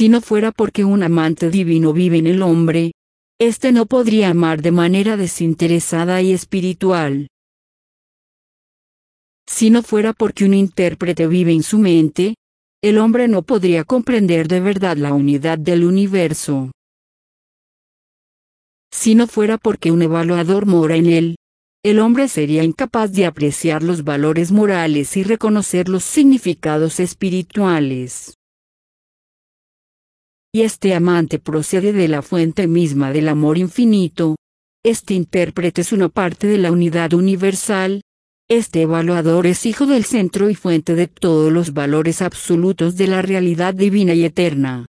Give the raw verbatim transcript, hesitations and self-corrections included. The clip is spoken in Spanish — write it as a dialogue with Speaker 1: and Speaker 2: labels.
Speaker 1: Si no fuera porque un amante divino vive en el hombre, éste no podría amar de manera desinteresada y espiritual. Si no fuera porque un intérprete vive en su mente, el hombre no podría comprender de verdad la unidad del universo. Si no fuera porque un evaluador mora en él, el hombre sería incapaz de apreciar los valores morales y reconocer los significados espirituales. Y este amante procede de la fuente misma del amor infinito. Este intérprete es una parte de la unidad universal. Este evaluador es hijo del centro y fuente de todos los valores absolutos de la realidad divina y eterna.